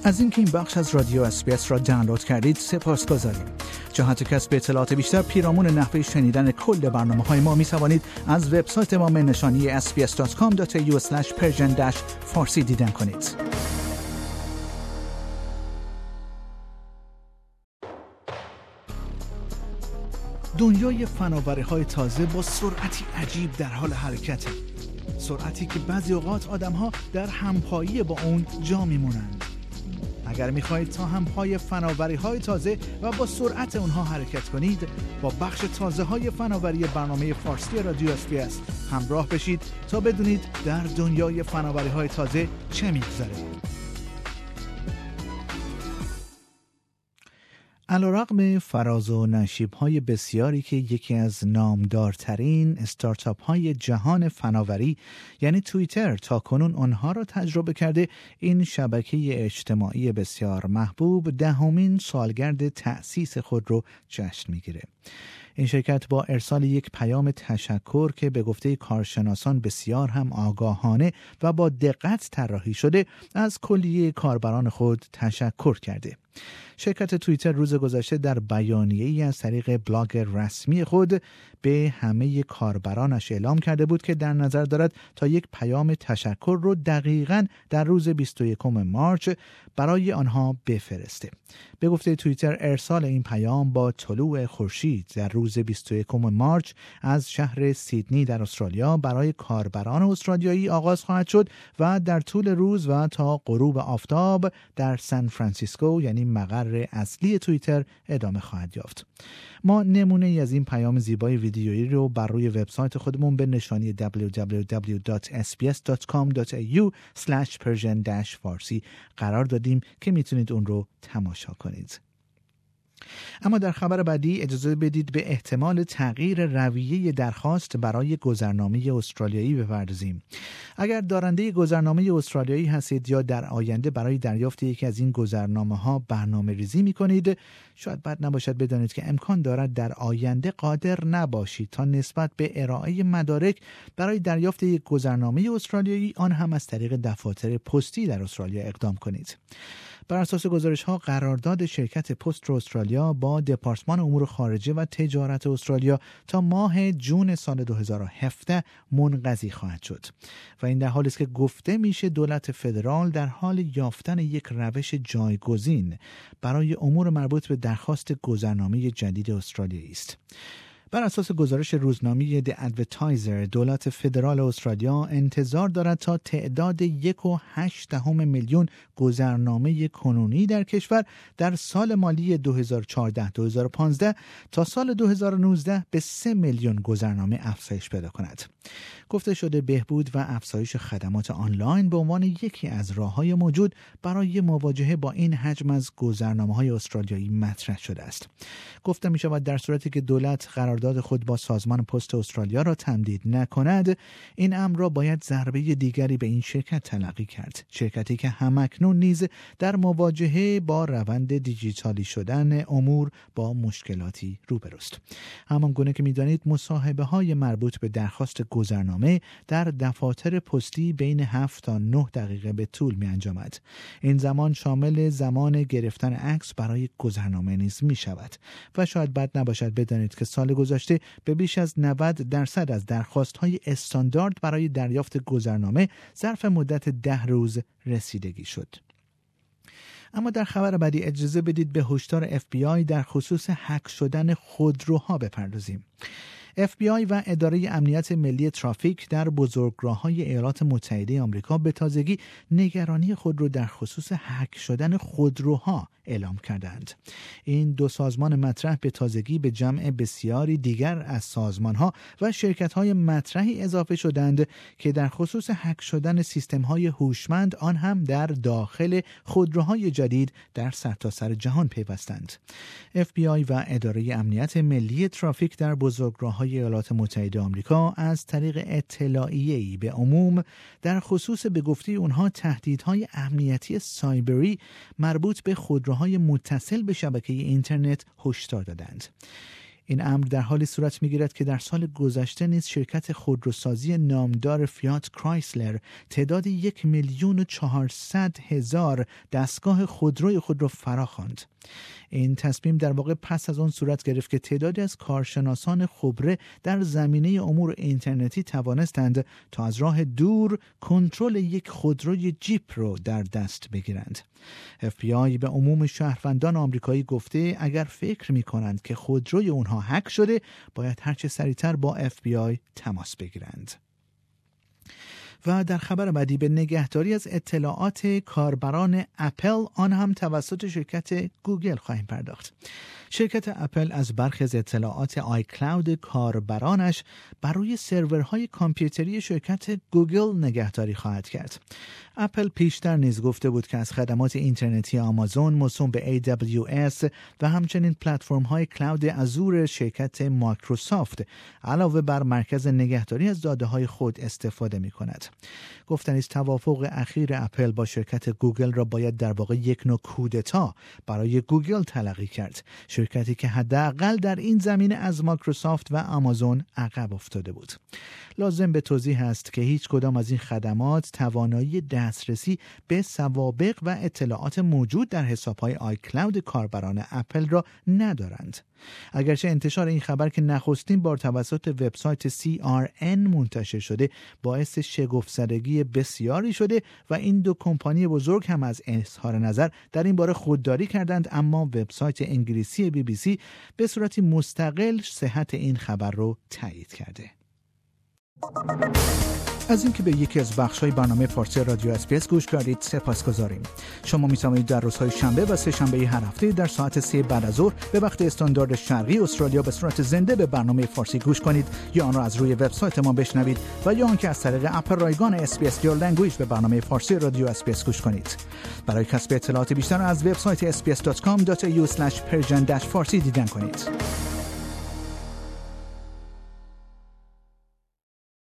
از اینکه این بخش از رادیو اس‌بی‌اس را دانلود کردید سپاسگزاریم. جهت کسب اطلاعات بیشتر پیرامون نحوه شنیدن کل برنامه‌های ما می‌توانید از وبسایت ما نشانی sbs.com.au/persian-farsi دیدن کنید. دنیای فناوری‌های تازه با سرعتی عجیب در حال حرکته. سرعتی که بعضی اوقات آدم‌ها در همپایی با اون جا می‌مونند. اگر می‌خواهید تا همپای فناوری‌های تازه و با سرعت اونها حرکت کنید، با بخش تازه‌های فناوری برنامه فارسی رادیو اس‌بی‌اس همراه بشید تا بدونید در دنیای فناوری‌های تازه چه می‌گذره. علیرغم فراز و نشیب‌های بسیاری که یکی از نامدارترین استارتاپ‌های جهان فناوری یعنی توییتر تا کنون آنها را تجربه کرده، این شبکه اجتماعی بسیار محبوب 10مین سالگرد تأسیس خود را جشن می‌گیره. این شرکت با ارسال یک پیام تشکر که به گفته کارشناسان بسیار هم آگاهانه و با دقت طراحی شده، از کلیه کاربران خود تشکر کرده. شرکت توییتر روز گذشته در بیانیه‌ای از طریق بلاگ رسمی خود به همه کاربرانش اعلام کرده بود که در نظر دارد تا یک پیام تشکر رو دقیقاً در روز 21 مارس برای آنها بفرسته. به گفته توییتر، ارسال این پیام با طلوع خورشید در روز 21 مارس از شهر سیدنی در استرالیا برای کاربران استرالیایی آغاز خواهد شد و در طول روز و تا غروب آفتاب در سان فرانسیسکو یعنی مقر اصلی توییتر ادامه خواهد یافت. ما نمونه ای از این پیام زیبای ویدیویی رو بر روی وبسایت خودمون به نشانی www.sbs.com.au/persian-farsi قرار دادیم که میتونید اون رو تماشا کنید. اما در خبر بعدی اجازه بدید به احتمال تغییر رویه درخواست برای گذرنامه استرالیایی بپردازیم. اگر دارنده گذرنامه استرالیایی هستید یا در آینده برای دریافت یکی از این گذرنامه‌ها برنامه‌ریزی می‌کنید، شاید بد نباشد بدانید که امکان دارد در آینده قادر نباشید تا نسبت به ارائه مدارک برای دریافت یک گذرنامه استرالیایی، آن هم از طریق دفاتر پستی در استرالیا اقدام کنید. بر اساس گزارش‌ها، قرارداد شرکت پست استرالیا با دپارتمان امور خارجه و تجارت استرالیا تا ماه جون سال 2017 منقضی خواهد شد و این در حالی است که گفته میشه دولت فدرال در حال یافتن یک روش جایگزین برای امور مربوط به درخواست گذرنامه جدید استرالیایی است. بر اساس گزارش روزنامه The Advertiser، دولت فدرال استرالیا انتظار دارد تا تعداد 1.8 میلیون گذرنامه کنونی در کشور در سال مالی 2014-2015 تا سال 2019 به 3 میلیون گذرنامه افزایش پیدا کند. گفته شده بهبود و افزایش خدمات آنلاین به عنوان یکی از راه‌های موجود برای مواجهه با این حجم از گذرنامه‌های استرالیایی مطرح شده است. گفته می‌شود در صورتی که دولت قرارداد خود با سازمان پست استرالیا را تمدید نکند، این امر را باید ضربه دیگری به این شرکت تلقی کرد. شرکتی که همکنون نیز در مواجهه با روند دیجیتالی شدن امور با مشکلاتی روبروست. همانگونه که می‌دانید مصاحبه‌های مربوط به درخواست گذرنامه در دفاتر پستی بین 7 تا 9 دقیقه به طول می‌انجامد. این زمان شامل زمان گرفتن عکس برای گذرنامه نیز می‌شود و شاید بد نباشد بدانید که سال گذشته به بیش از 90% از درخواست‌های استاندارد برای دریافت گذرنامه ظرف مدت 10 روز رسیدگی شد. اما در خبر بعدی اجازه بدید به هشدار FBI در خصوص هک شدن خودروها بپردازیم. FBI و اداره امنیت ملی ترافیک در بزرگراه‌های ایالات متحده آمریکا به تازگی نگرانی خود را در خصوص هک شدن خودروها اعلام کردند. این دو سازمان مطرح به تازگی به جمع بسیاری دیگر از سازمان‌ها و شرکت‌های مطرحی اضافه شدند که در خصوص هک شدن سیستم‌های هوشمند، آن هم در داخل خودروهای جدید در سرتاسر جهان پیوستند. FBI و اداره امنیت ملی ترافیک در بزرگراه‌های ایالات متحده آمریکا از طریق اطلاعیه‌ای به عموم در خصوص به گفته اونها تهدیدهای امنیتی سایبری مربوط به خودروهای متصل به شبکه اینترنت هشدار دادند. این امر در حالی صورت می‌گیرد که در سال گذشته نیز شرکت خودروسازی نامدار فیات کرایسلر تعداد 1,400,000 دستگاه خودروی خود را فراخواند. این تصمیم در واقع پس از آن صورت گرفت که تعدادی از کارشناسان خبره در زمینه امور اینترنتی توانستند تا از راه دور کنترل یک خودروی جیپ رو در دست بگیرند. FBI به عموم شهروندان آمریکایی گفته اگر فکر می‌کنند که خودروی اونها هک شده باید هرچه سریعتر با FBI تماس بگیرند. و در خبر بعدی به نگهداری از اطلاعات کاربران اپل، آن هم توسط شرکت گوگل خواهیم پرداخت. شرکت اپل از برخی از اطلاعات آیکلاود کاربرانش بر روی سرورهای کامپیوتری شرکت گوگل نگهداری خواهد کرد. اپل پیشتر نیز گفته بود که از خدمات اینترنتی آمازون موسوم به AWS و همچنین پلتفرم‌های کلاود آزور شرکت مایکروسافت علاوه بر مرکز نگهداری از داده‌های خود استفاده می‌کند. گفتن است توافق اخیر اپل با شرکت گوگل را باید در واقع یک نوع کودتا برای گوگل تلقی کرد، شرکتی که حداقل در این زمینه از مایکروسافت و آمازون عقب افتاده بود. لازم به توضیح است که هیچ کدام از این خدمات توانایی دسترسی به سوابق و اطلاعات موجود در حساب‌های آیکلاود کاربران اپل را ندارند. اگرچه انتشار این خبر که نخستین بار توسط وبسایت CRN منتشر شده باعث شگفت‌زدگی بسیاری شده و این دو کمپانی بزرگ هم از اظهار نظر در این باره خودداری کردند، اما وبسایت انگلیسی BBC به صورتی مستقل صحت این خبر رو تایید کرده. از اینکه به یکی از بخش‌های برنامه فارسی رادیو اس‌بی‌اس گوش کردید سپاسگزاریم. شما می‌توانید در روزهای شنبه و سه‌شنبه هر هفته در ساعت 3 بعد از ظهر به وقت استاندارد شرقی استرالیا به صورت زنده به برنامه فارسی گوش کنید یا آن را از روی وبسایت ما بشنوید و یا آنکه از طریق اپ رایگان اس‌بی‌اس Your Language به برنامه فارسی رادیو اس‌بی‌اس گوش کنید. برای کسب اطلاعات بیشتر از وبسایت sbs.com.au/persian-farsi دیدن کنید.